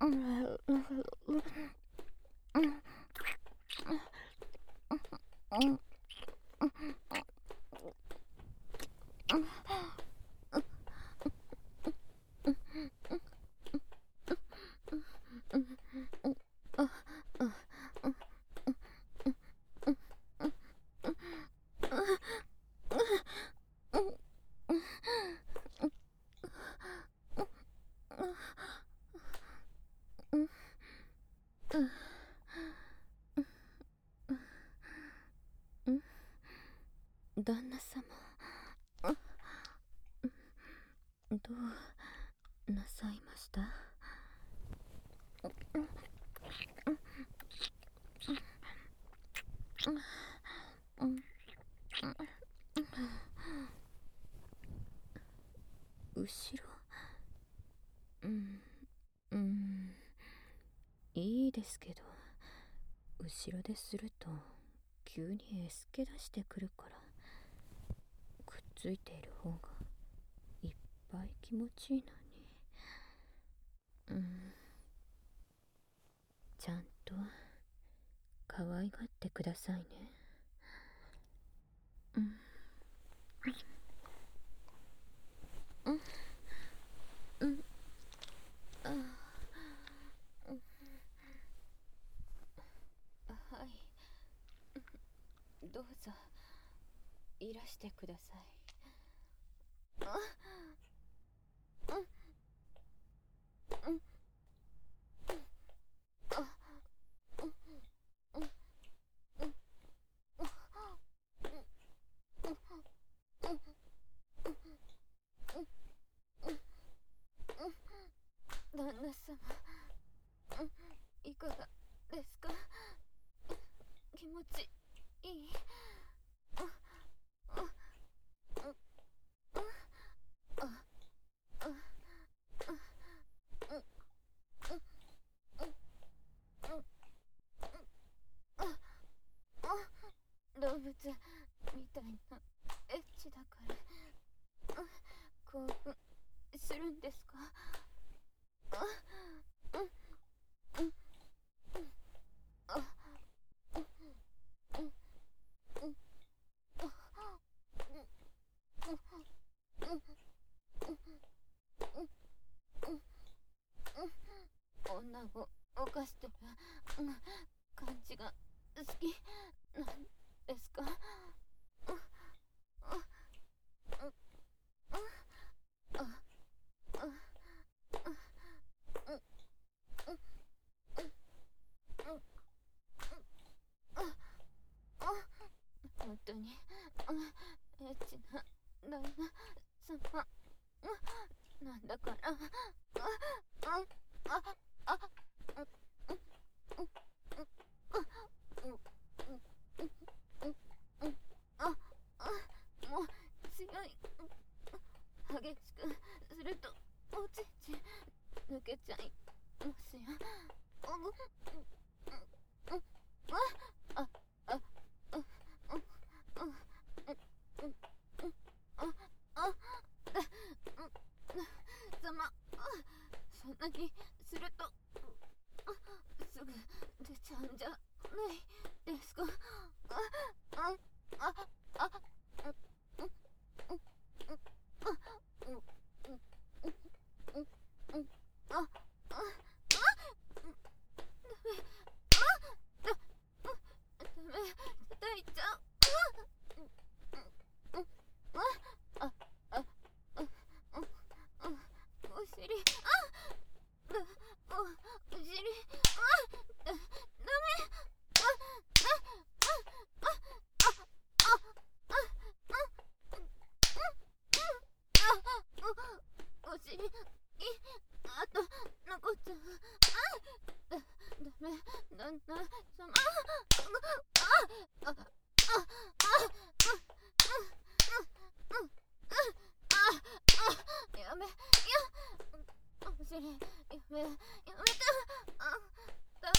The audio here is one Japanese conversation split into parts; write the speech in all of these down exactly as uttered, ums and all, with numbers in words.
旦那様、どうなさいました？後ろ、うんうんいいですけど、後ろですると急にエスケ出してくるから、くっついている方がいっぱい気持ちいいのに。うんちゃんと可愛がってくださいね。うんうんうんあはい、どうぞいらしてください。あうんうんあうんうんうん旦那様、いかがですか？気持ちいい？動物みたいなエッチだから興奮するんですか？女を犯してる感じが好きなんですか？本当にエッチな旦那様なんだから。もう強い。激しくするとおちんちん抜けちゃいますよ。ああ様、そんなにするとすぐ出ちゃうんじゃないですか？あああ叩いちゃう。お尻、お尻、ダメ。お尻にあと残っちゃう。ダメ、旦那様。やめ、いや、お尻、やめ、やめて。ダメ。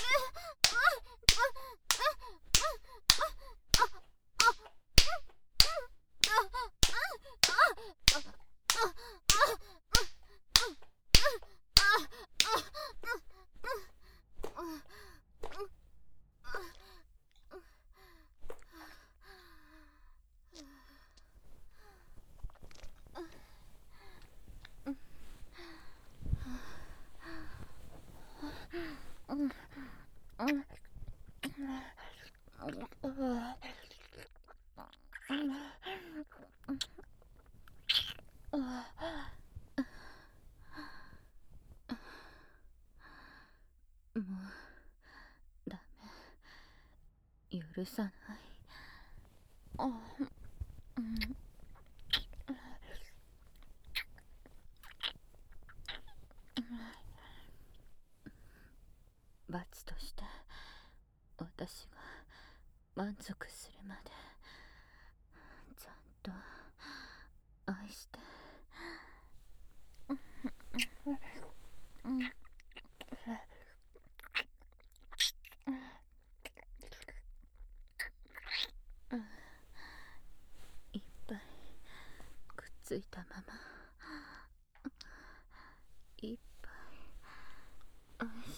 許さない。あ、うん、罰として私が満足するまでちゃんと愛して。いっぱいくっついたままいっぱい愛して。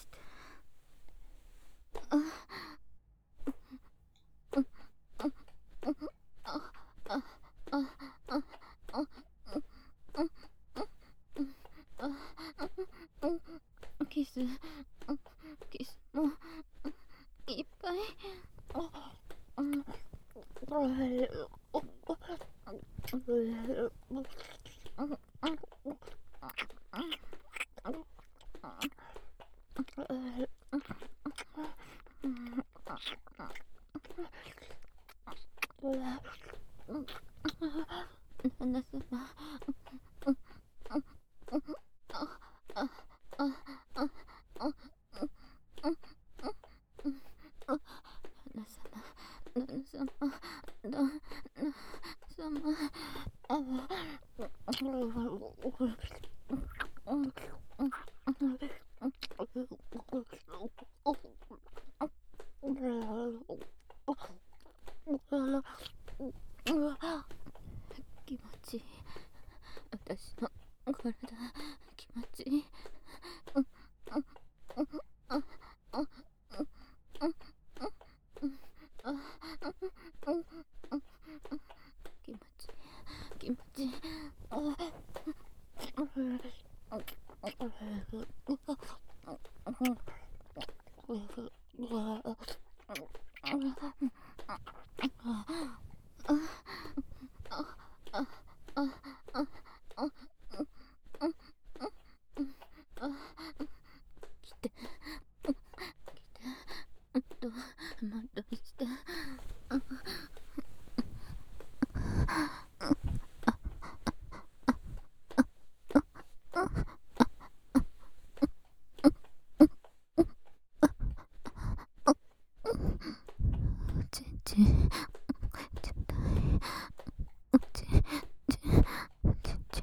キスキスもいっぱい。旦那様、気持ちいい。私の体気持ちいい。気持ちいい気持ちいい。来て来て、もっともっとして。ちちちょっとちちちち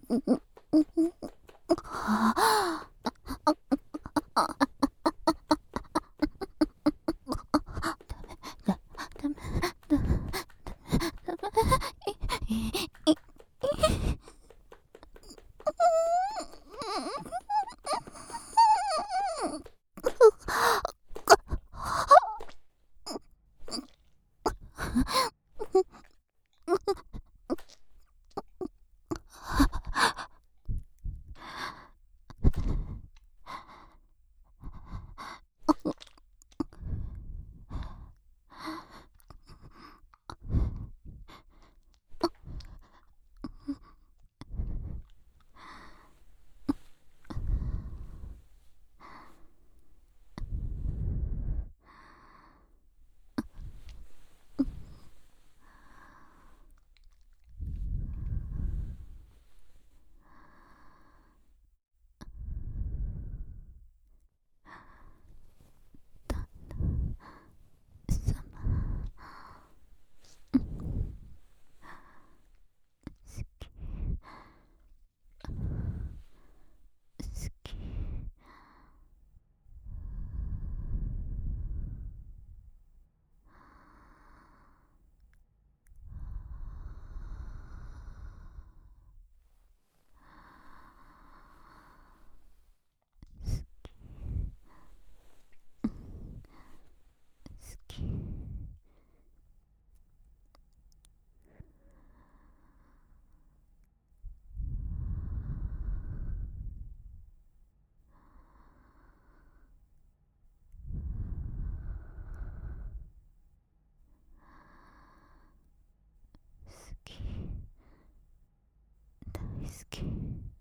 大好き。